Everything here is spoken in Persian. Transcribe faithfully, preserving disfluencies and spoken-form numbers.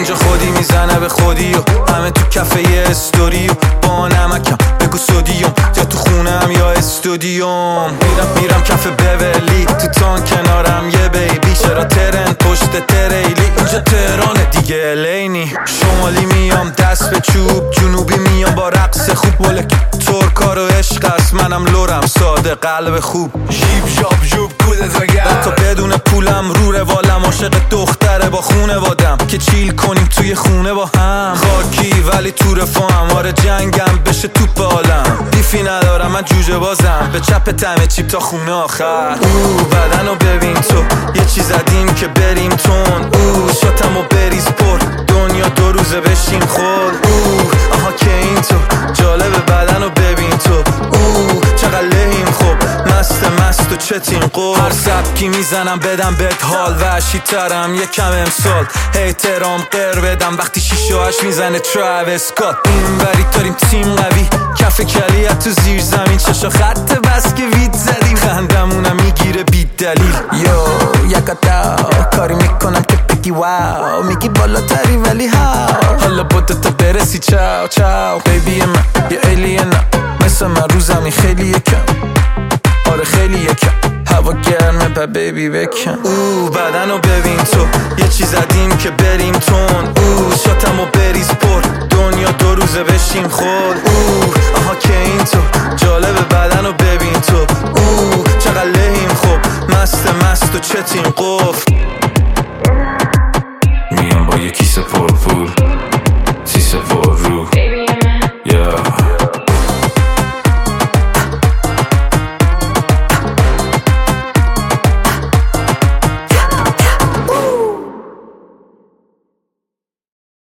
اینجا خودی میزنه به خودی و همه تو کفه استوری و با نمکم بگو سودیوم یا تو خونم یا استودیوم. میرم میرم کف بولی تو تان کنارم یه بیبی، چرا ترن پشت تریلی اینجا تهرانه دیگه الینی. شمالی میام دست به چوب، جنوبی میام با رقص خوب، ولک ترکا رو عشق است منم لورم ساده قلب خوب. جیب جاب جوب کودت وگر تا بدون پولم رو روالم، عاشق دختره با خونه وادم که چیل کنیم توی خونه با هم. خاکی ولی تو رفاهم، آره جنگم بشه توپ عالم. بیفی ندارم من جوجه بازم، به چپ تمه چیپ تا خونه آخر. او بدن رو ببین تو یه چیز زدیم که بریم تون. او شاتم و بریز پر دنیا دو روزه بشیم خود. او آها که این تو جالب بدن رو ببین تو. او چقدر لحیم خوب مست مست و چتین قول. هر سبکی میزنم بدم بهت حال، وحشی ترم یکم امسال. احترام قر بدم وقتی شیشه هاش میزنه تراویس اسکات. این بری داریم تیم قوی، کف کلیت تو زیر زمین، چشا خط بس که وید زدیم، خندمونم میگیره بی دلیل. یو یکتا کاری میکنم که بگی واو، میگی بالاتری ولی هاو، حالا بوده تا برسی چاو چاو. بیبی من یه ایلینم مثل من رو زمین خیلی یکم، آره خیلی یکم. هوا گرمه با بیبی بکن. او بدن رو ببین تو یه چیز زدیم که بریم تون. او شاتم و بریز پر دنیا دو روزه بشیم خود. او آها که این تو جالب بدن رو ببین